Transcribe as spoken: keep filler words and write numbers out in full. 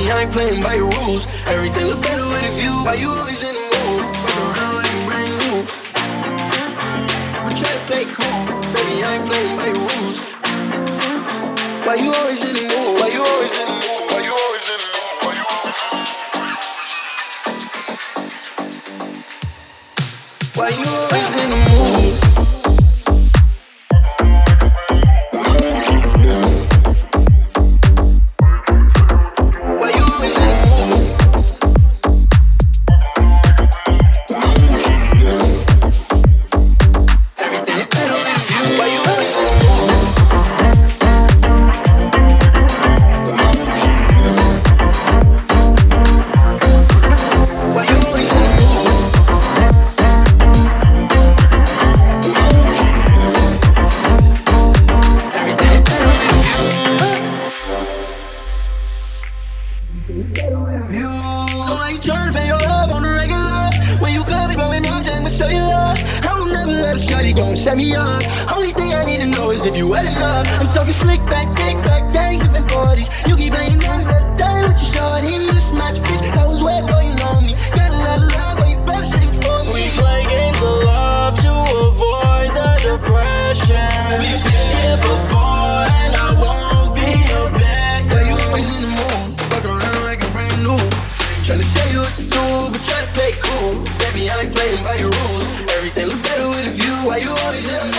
Baby, I ain't playing by your rules. Everything look better with a view. Why you always in the mood? Fuck around like you brand new. But try to play cool. Baby, I ain't playing by your rules. Why you always in the mood? Why you always in the mood? Why you always in the mood? Why you always in the mood? Why you always in the mood? Set me up. Only thing I need to know is if you wet enough. I'm talking slick back, dick back, gang sipping forties. You keep playing down another day with your shorty. Mismatch piece, that was wet, boy, you know me. Got a lot of love, but you better sing for me. We play games of love to avoid the depression. We've been here before, and I won't be your back. Why you always in the mood? Fuck around like I'm brand new. Tryna tell you what to do, but try to play cool. Baby, I ain't playing by your rules. Everything look better with a view. Why you always in the